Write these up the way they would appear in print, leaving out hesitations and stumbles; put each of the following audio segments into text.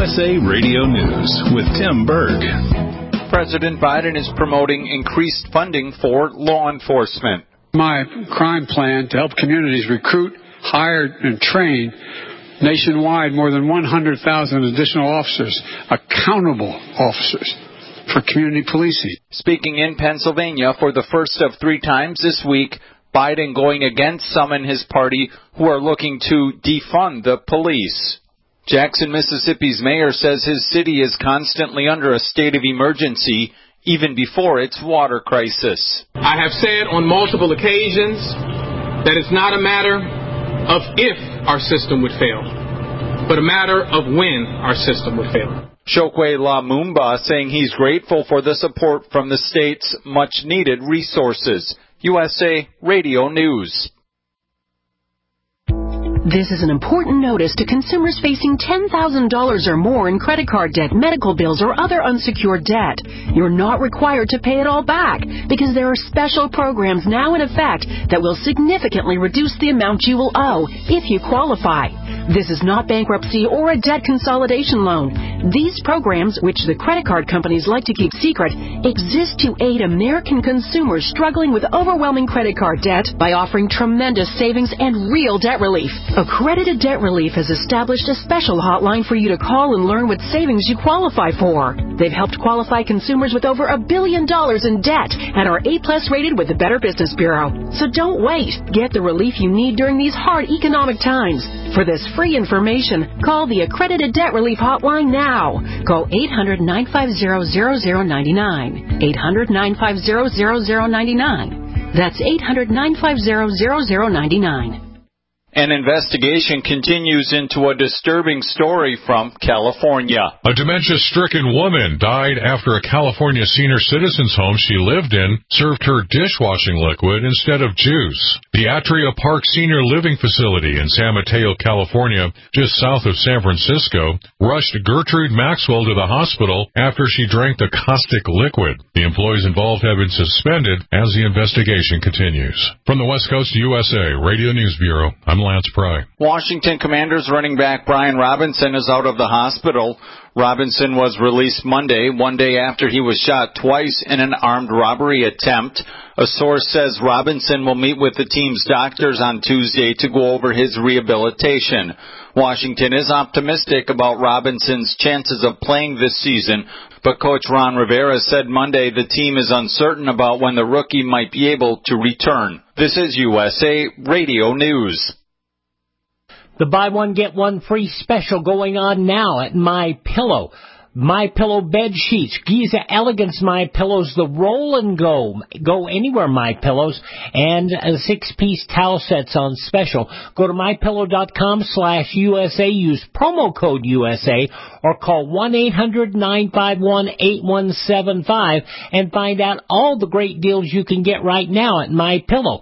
USA Radio News with Tim Berg. President Biden is promoting increased funding for law enforcement. My crime plan to help communities recruit, hire, and train nationwide more than 100,000 additional officers, accountable officers, for community policing. Speaking in Pennsylvania for the first of 3 times this week, Biden going against some in his party who are looking to defund the police. Jackson, Mississippi's mayor says his city is constantly under a state of emergency, even before its water crisis. I have said on multiple occasions that it's not a matter of if our system would fail, but a matter of when our system would fail. Chokwe Lumumba saying he's grateful for the support from the state's much-needed resources. USA Radio News. This is an important notice to consumers facing $10,000 or more in credit card debt, medical bills, or other unsecured debt. You're not required to pay it all back because there are special programs now in effect that will significantly reduce the amount you will owe if you qualify. This is not bankruptcy or a debt consolidation loan. These programs, which the credit card companies like to keep secret, exist to aid American consumers struggling with overwhelming credit card debt by offering tremendous savings and real debt relief. Accredited Debt Relief has established a special hotline for you to call and learn what savings you qualify for. They've helped qualify consumers with over $1 billion in debt and are A+ rated with the Better Business Bureau. So don't wait. Get the relief you need during these hard economic times. For this free information, call the Accredited Debt Relief hotline now. Call 800-950-0099. 800-950-0099. That's 800-950-0099. An investigation continues into a disturbing story from California. A dementia-stricken woman died after a California senior citizen's home she lived in served her dishwashing liquid instead of juice. The Atria Park Senior Living Facility in San Mateo, California, just south of San Francisco, rushed Gertrude Maxwell to the hospital after she drank the caustic liquid. The employees involved have been suspended as the investigation continues. From the West Coast USA Radio News Bureau, I'm Lance Pry. Washington Commanders running back Brian Robinson is out of the hospital. Robinson was released Monday, one day after he was shot twice in an armed robbery attempt. A source says Robinson will meet with the team's doctors on Tuesday to go over his rehabilitation. Washington is optimistic about Robinson's chances of playing this season, but Coach Ron Rivera said Monday the team is uncertain about when the rookie might be able to return. This is USA Radio News. The buy one, get one free special going on now at MyPillow. MyPillow bed sheets, Giza Elegance MyPillows, the roll and go anywhere MyPillows, and 6-piece towel sets on special. Go to mypillow.com/USA, use promo code USA, or call 1-800-951-8175 and find out all the great deals you can get right now at MyPillow.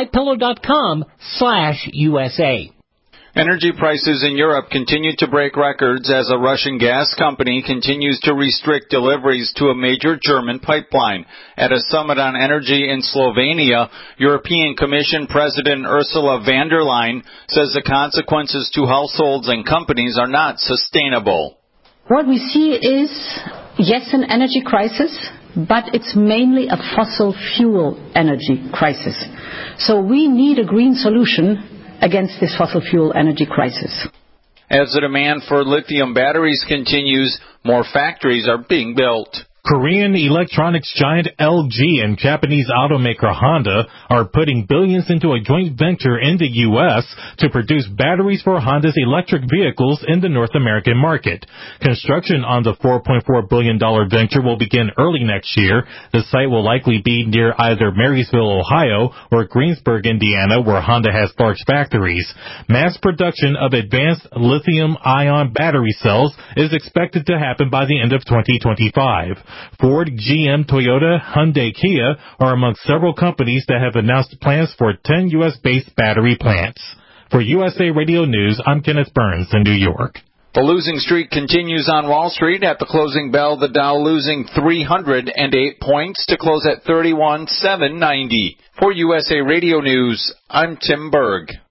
mypillow.com/USA. Energy prices in Europe continue to break records as a Russian gas company continues to restrict deliveries to a major German pipeline. At a summit on energy in Slovenia, European Commission President Ursula von der Leyen says the consequences to households and companies are not sustainable. What we see is, yes, an energy crisis, but it's mainly a fossil fuel energy crisis. So we need a green solution against this fossil fuel energy crisis. As the demand for lithium batteries continues, more factories are being built. Korean electronics giant LG and Japanese automaker Honda are putting billions into a joint venture in the U.S. to produce batteries for Honda's electric vehicles in the North American market. Construction on the $4.4 billion venture will begin early next year. The site will likely be near either Marysville, Ohio, or Greensburg, Indiana, where Honda has large factories. Mass production of advanced lithium-ion battery cells is expected to happen by the end of 2025. Ford, GM, Toyota, Hyundai, Kia are among several companies that have announced plans for 10 U.S.-based battery plants. For USA Radio News, I'm Kenneth Burns in New York. The losing streak continues on Wall Street. At the closing bell, the Dow losing 308 points to close at 31,790. For USA Radio News, I'm Tim Berg.